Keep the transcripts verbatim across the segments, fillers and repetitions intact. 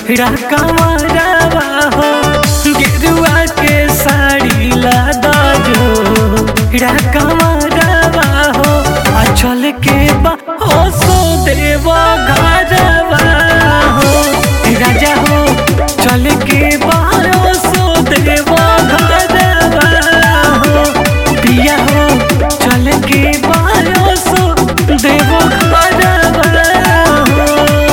कमरवा हो गेरुआ के साड़ी लादा जो कमरवा हो अचल के बा हो सो देवा घरवा हो राजा हो चल के बा हो सो देवा घरवा हो पिया हो चल के बा हो सो देवा घरवा हो।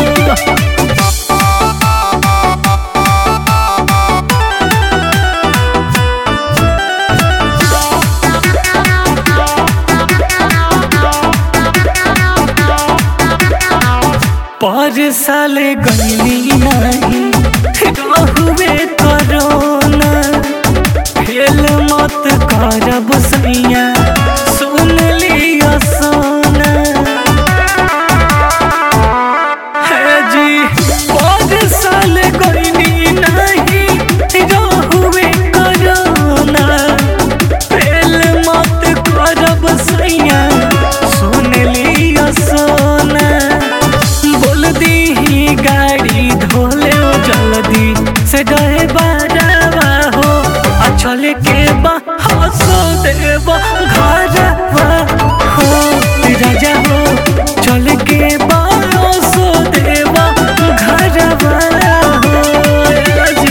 पर साल गईली नहीं रहुए करोना फेल मत करब सैया सुन लिया सोना है जी। पर साल गईली नहीं रहुए करोना फेल मत करब सैया सुन लिया सोना गाड़ी धोले जल्दी से गए बारवा हो अचल के बा हंसो देवा घरवा हो राजा हो चल के बा हंसो देवा घरवा हो जी।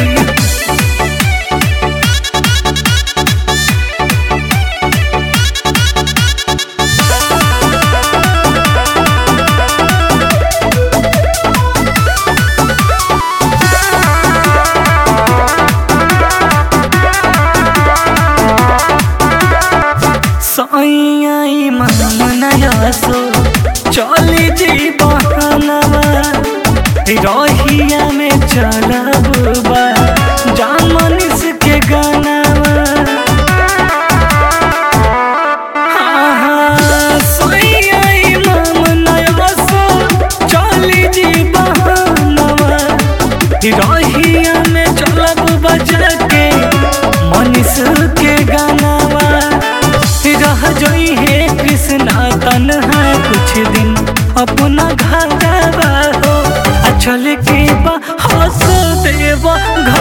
साई मामनयासो चली जी बहनवा रहिया में चलब बा जामनिस के गानवा हाँ हाँ साई मामनयासो चली जी बहनवा रहिया में चलब बजा के मनीष के गानवा रह जोई है कृष्णा तन है कुछ दिन अपना घरवा हो अचल के बा हंस देवा